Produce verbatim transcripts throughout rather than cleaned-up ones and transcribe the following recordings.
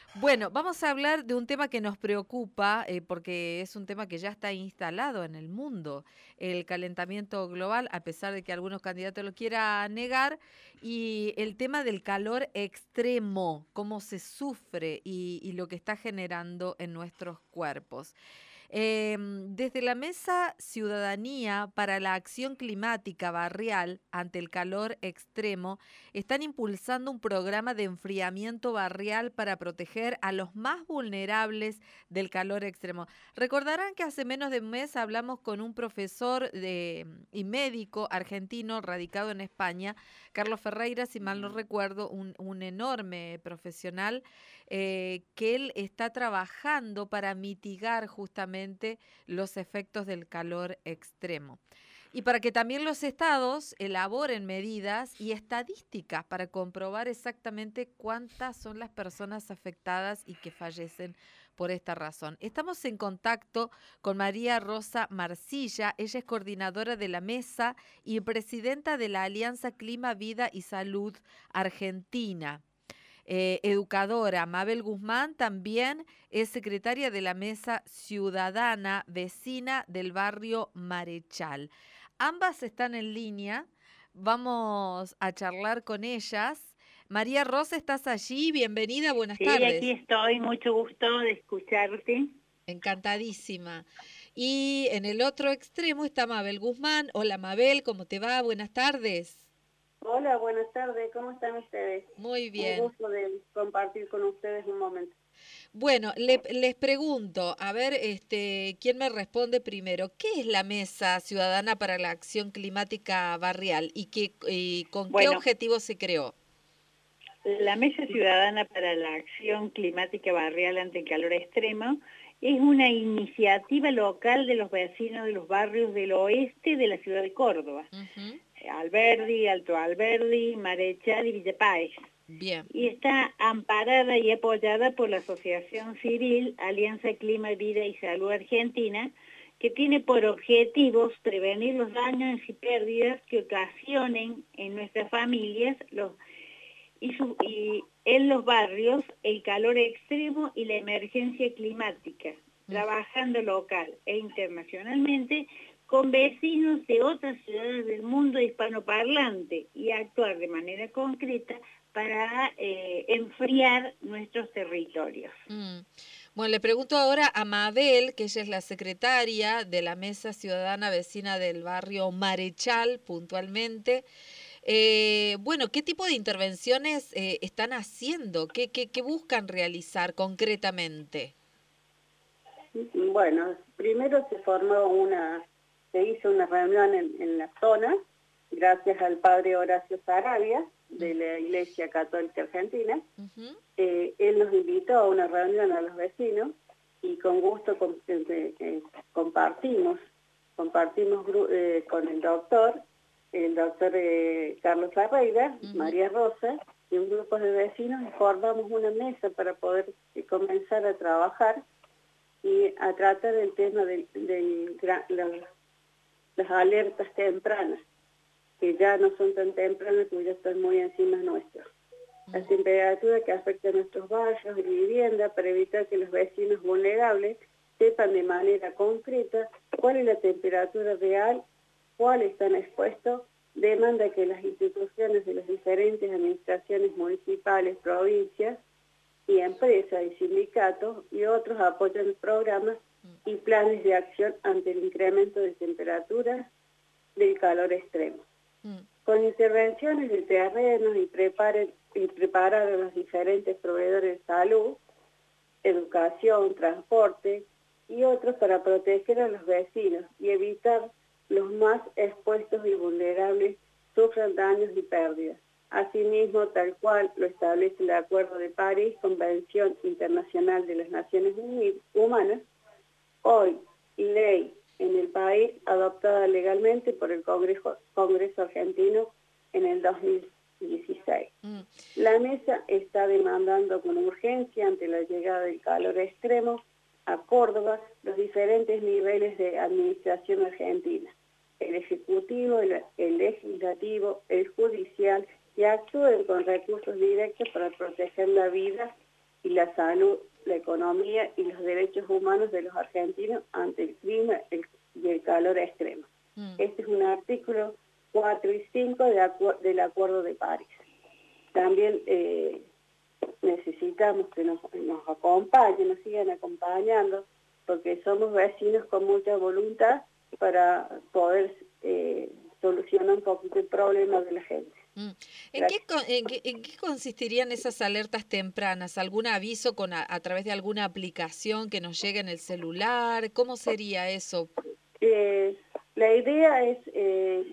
Bueno, vamos a hablar de un tema que nos preocupa, eh, porque es un tema que ya está instalado en el mundo, el calentamiento global, a pesar de que algunos candidatos lo quieran negar, y el tema del calor extremo, cómo se sufre y, y lo que está generando en nuestros cuerpos. Eh, desde la Mesa Ciudadanía para la Acción Climática Barrial ante el calor extremo, están impulsando un programa de enfriamiento barrial para proteger a los más vulnerables del calor extremo. Recordarán que hace menos de un mes hablamos con un profesor de, y médico argentino radicado en España, Carlos Ferreira, si mal no recuerdo, un, un enorme profesional, eh, que él está trabajando para mitigar justamente los efectos del calor extremo. Y para que también los estados elaboren medidas y estadísticas para comprobar exactamente cuántas son las personas afectadas y que fallecen por esta razón. Estamos en contacto con María Rosa Marcilla, ella es coordinadora de la mesa y presidenta de la Alianza Clima, Vida y Salud Argentina. Eh, educadora Mabel Guzmán también es secretaria de la Mesa Ciudadana Vecina del barrio Marechal. Ambas están en línea, vamos a charlar con ellas. María Rosa, ¿estás allí? Bienvenida, buenas Sí, aquí tardes. estoy, mucho gusto de escucharte. Encantadísima. Y en el otro extremo está Mabel Guzmán. Hola Mabel, ¿cómo te va? Buenas tardes. Hola, buenas tardes, ¿cómo están ustedes? Muy Un bien. gusto de compartir con ustedes un momento. Bueno, le- les pregunto, a ver, este, ¿quién me responde primero? ¿Qué es la Mesa Ciudadana para la Acción Climática Barrial y, qué, y con qué Bueno, objetivo se creó? la Mesa Ciudadana para la Acción Climática Barrial ante el Calor Extremo es una iniciativa local de los vecinos de los barrios del oeste de la ciudad de Córdoba, Ujú. Alberdi, Alto Alberdi, Marechal y Villa Páez. Bien. Y está amparada y apoyada por la Asociación Civil Alianza Clima, Vida y Salud Argentina, que tiene por objetivos prevenir los daños y pérdidas que ocasionen en nuestras familias los, y, su, y en los barrios el calor extremo y la emergencia climática, Mm. trabajando local e internacionalmente con vecinos de otras ciudades del mundo hispanoparlante y actuar de manera concreta para eh, enfriar nuestros territorios. Mm. Bueno, le pregunto ahora a Mabel, que ella es la secretaria de la Mesa Ciudadana Vecina del barrio Marechal, puntualmente. Eh, bueno, ¿qué tipo de intervenciones eh, están haciendo? ¿Qué, qué, qué buscan realizar concretamente? Bueno, primero se formó una, se hizo una reunión en, en la zona, gracias al padre Horacio Sarabia, de la Iglesia Católica Argentina. Uh-huh. Eh, él nos invitó a una reunión a los vecinos y con gusto com eh, eh, compartimos, compartimos eh, con el doctor, el doctor eh, Carlos Ferreira, Uh-huh. María Rosa, y un grupo de vecinos, y formamos una mesa para poder eh, comenzar a trabajar y a tratar el tema de, de, de las, las alertas tempranas, que ya no son tan tempranas, que ya están muy encima nuestros. La temperatura que afecta a nuestros barrios y vivienda para evitar que los vecinos vulnerables sepan de manera concreta cuál es la temperatura real, cuál están expuestos, demanda que las instituciones de las diferentes administraciones municipales, provincias y empresas y sindicatos y otros apoyan programas y planes de acción ante el incremento de temperaturas del calor extremo. Mm. Con intervenciones de terrenos y, preparen, y preparar a los diferentes proveedores de salud, educación, transporte y otros para proteger a los vecinos y evitar los más expuestos y vulnerables sufran daños y pérdidas. Asimismo, tal cual lo establece el Acuerdo de París, Convención Internacional de las Naciones Humanas, hoy ley en el país adoptada legalmente por el Congreso, Congreso argentino en el dos mil dieciséis. Mm. La mesa está demandando con urgencia ante la llegada del calor extremo a Córdoba los diferentes niveles de administración argentina, el ejecutivo, el, el legislativo, el judicial, que actúen con recursos directos para proteger la vida y la salud, la economía y los derechos humanos de los argentinos ante el clima el, y el calor extremo. Mm. Este es un artículo cuatro y cinco de acu del Acuerdo de París. También eh, necesitamos que nos, nos acompañen, nos sigan acompañando, porque somos vecinos con mucha voluntad para poder eh, solucionar un poquito el problema de la gente. Mm. ¿En qué, en, qué, ¿En qué consistirían esas alertas tempranas? ¿Algún aviso con a, a través de alguna aplicación que nos llegue en el celular? ¿Cómo sería eso? Eh, la idea es, eh,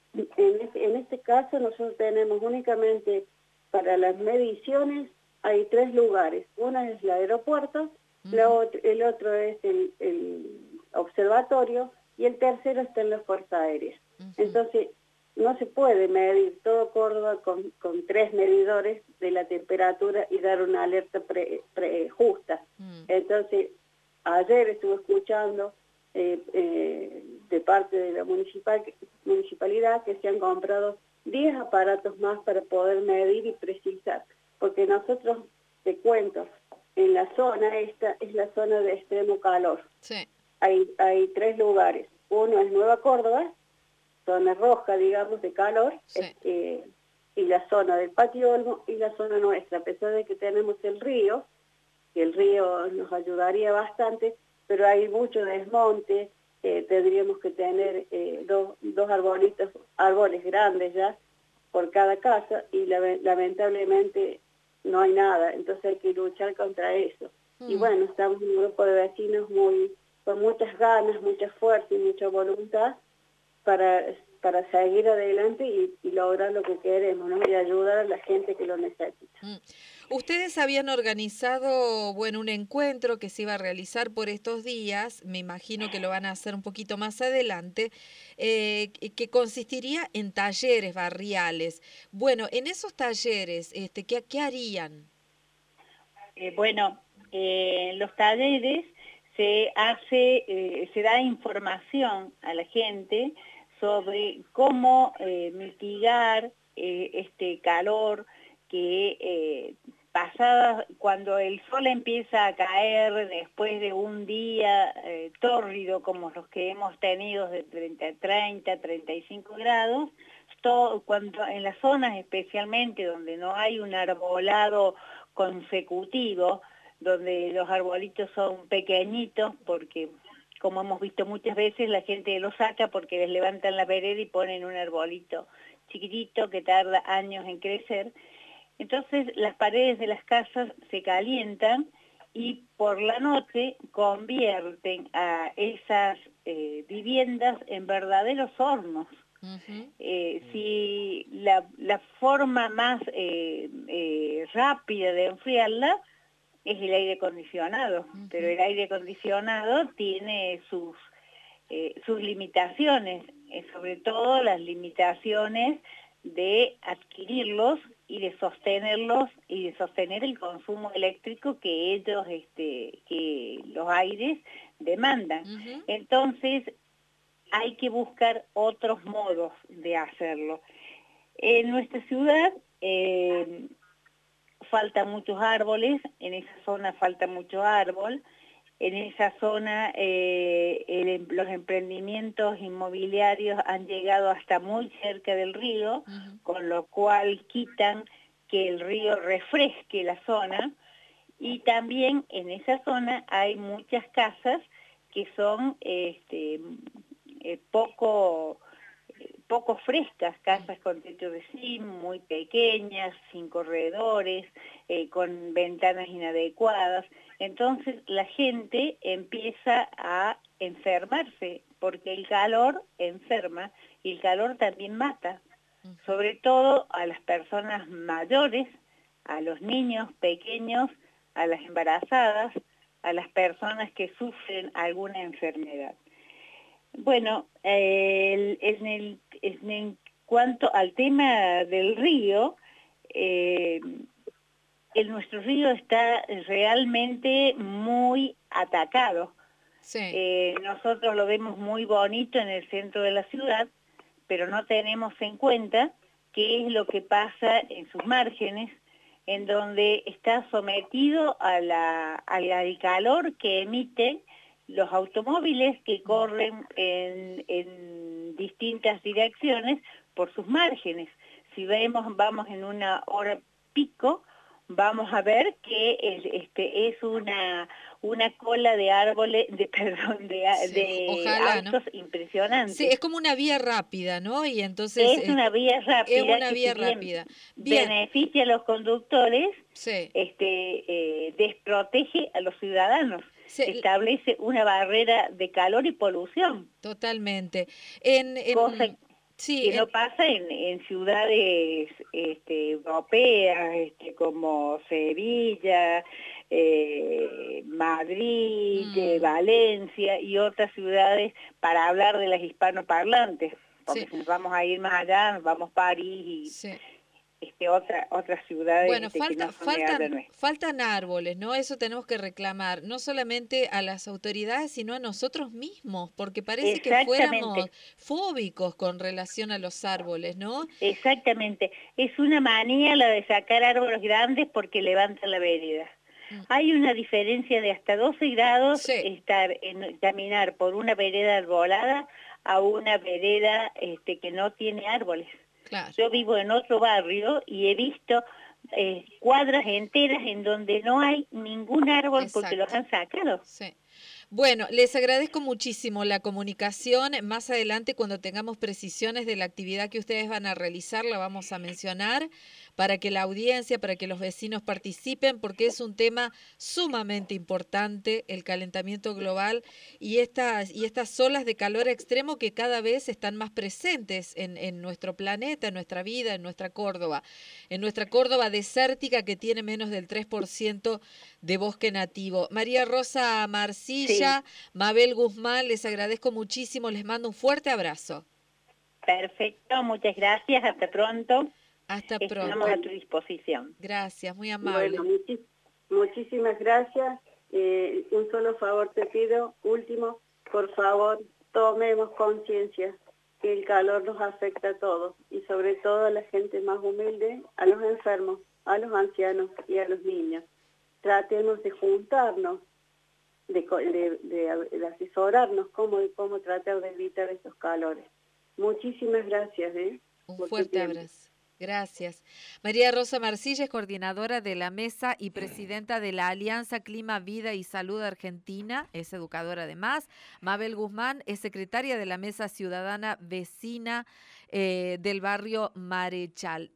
en, este, en este caso nosotros tenemos únicamente para las mediciones, hay tres lugares. Uno es el aeropuerto, uh-huh. la otro, el otro es el, el observatorio y el tercero está en la Fuerza Aérea. Uh-huh. Entonces, no se puede medir todo Córdoba con, con tres medidores de la temperatura y dar una alerta pre, pre justa. Uh-huh. Entonces, ayer estuve escuchando eh, eh, de parte de la municipal, municipalidad que se han comprado diez aparatos más para poder medir y precisar. Porque nosotros, te cuento, en la zona esta es la zona de extremo calor. Sí. Hay, hay tres lugares. Uno es Nueva Córdoba, zona roja, digamos, de calor, sí. eh, y la zona del Patio Olmo y la zona nuestra, a pesar de que tenemos el río, que el río nos ayudaría bastante, pero hay mucho desmonte, eh, tendríamos que tener eh, dos, dos arbolitos, árboles grandes ya, por cada casa, y la, lamentablemente no hay nada, entonces hay que luchar contra eso. Mm. Y bueno, estamos un grupo de vecinos muy con muchas ganas, mucha fuerza y mucha voluntad para, para seguir adelante y, y lograr lo que queremos, ¿no? Y ayudar a la gente que lo necesita. Mm. Ustedes habían organizado, bueno, un encuentro que se iba a realizar por estos días, me imagino que lo van a hacer un poquito más adelante, eh, que consistiría en talleres barriales. Bueno, en esos talleres, este, ¿qué, qué harían? Eh, bueno, eh, los talleres se hace, eh, se da información a la gente sobre cómo eh, mitigar eh, este calor que eh, pasada, cuando el sol empieza a caer después de un día eh, tórrido como los que hemos tenido de treinta, treinta, treinta y cinco grados, todo, cuando, en las zonas especialmente donde no hay un arbolado consecutivo, donde los arbolitos son pequeñitos, porque como hemos visto muchas veces la gente los saca porque les levantan la vereda y ponen un arbolito chiquitito que tarda años en crecer. Entonces las paredes de las casas se calientan y por la noche convierten a esas eh, viviendas en verdaderos hornos. Uh-huh. eh, si la, la forma más eh, eh, rápida de enfriarla es el aire acondicionado, uh-huh. pero el aire acondicionado tiene sus, eh, sus limitaciones, eh, sobre todo las limitaciones de adquirirlos y de sostenerlos y de sostener el consumo eléctrico que ellos, este, que los aires demandan. Uh-huh. Entonces hay que buscar otros modos de hacerlo. En nuestra ciudad eh, faltan muchos árboles, en esa zona falta mucho árbol, en esa zona eh, el, los emprendimientos inmobiliarios han llegado hasta muy cerca del río, uh-huh. con lo cual quitan que el río refresque la zona, y también en esa zona hay muchas casas que son este, eh, poco, eh, poco frescas, casas con techo de zinc, muy pequeñas, sin corredores, eh, con ventanas inadecuadas. Entonces la gente empieza a enfermarse, porque el calor enferma y el calor también mata, sobre todo a las personas mayores, a los niños pequeños, a las embarazadas, a las personas que sufren alguna enfermedad. Bueno, eh, en, el, en el cuanto al tema del río, eh, el, nuestro río está realmente muy atacado. Sí. Eh, nosotros lo vemos muy bonito en el centro de la ciudad, pero no tenemos en cuenta qué es lo que pasa en sus márgenes, en donde está sometido a la, al al calor que emiten los automóviles que corren en, en distintas direcciones por sus márgenes. Si vemos, vamos en una hora pico, vamos a ver que es, este, es una, una cola de árboles, de, perdón, de, Sí, de ojalá, autos ¿no? impresionantes. Sí, es como una vía rápida, ¿no? Y entonces Es eh, una vía es rápida una que vía si bien rápida. Bien, beneficia a los conductores, sí, este, eh, desprotege a los ciudadanos, sí, establece una barrera de calor y polución, totalmente. En, cosa en, sí, que en, no pasa en, en ciudades este, europeas, este, como Sevilla, eh, Madrid, eh, mm, Valencia y otras ciudades, para hablar de las hispanoparlantes, porque sí, si nos vamos a ir más allá, nos vamos a París y sí. este, otra, otras ciudades Bueno, este, que no falta, son de allá, faltan, no es. faltan árboles, ¿no? Eso tenemos que reclamar, no solamente a las autoridades, sino a nosotros mismos, porque parece que fuéramos Exactamente, fóbicos con relación a los árboles, ¿no? exactamente. Es una manía la de sacar árboles grandes porque levantan la vereda. Mm, Hay una diferencia de hasta doce grados sí, estar en caminar por una vereda arbolada a una vereda este, que no tiene árboles. claro. Yo vivo en otro barrio y he visto eh, cuadras enteras en donde no hay ningún árbol porque los Exacto. han sacado. Sí. Bueno, les agradezco muchísimo la comunicación. Más adelante, cuando tengamos precisiones de la actividad que ustedes van a realizar, la vamos a mencionar para que la audiencia, para que los vecinos participen, porque es un tema sumamente importante, el calentamiento global y estas, y estas olas de calor extremo que cada vez están más presentes en, en nuestro planeta, en nuestra vida, en nuestra Córdoba. En nuestra Córdoba desértica que tiene menos del tres por ciento de bosque nativo. María Rosa Sí, Marcilla, Mabel Guzmán, les agradezco muchísimo, les mando un fuerte abrazo. perfecto, muchas gracias, hasta pronto. Hasta Estamos pronto. a tu disposición. Gracias, muy Bueno, amable. muchis- muchísimas gracias. Eh, un solo favor te pido, último, por favor, tomemos conciencia que el calor nos afecta a todos y sobre todo a la gente más humilde, a los enfermos, a los ancianos y a los niños. Tratemos de juntarnos, de, co- de, de- de asesorarnos cómo, cómo tratar de evitar estos calores. Muchísimas gracias ¿eh? Un por tu fuerte tiempo. abrazo. Gracias. María Rosa Marcilla es coordinadora de la mesa y presidenta de la Alianza Clima, Vida y Salud Argentina, es educadora además. Mabel Guzmán es secretaria de la Mesa Ciudadana Vecina eh, del barrio Marechal.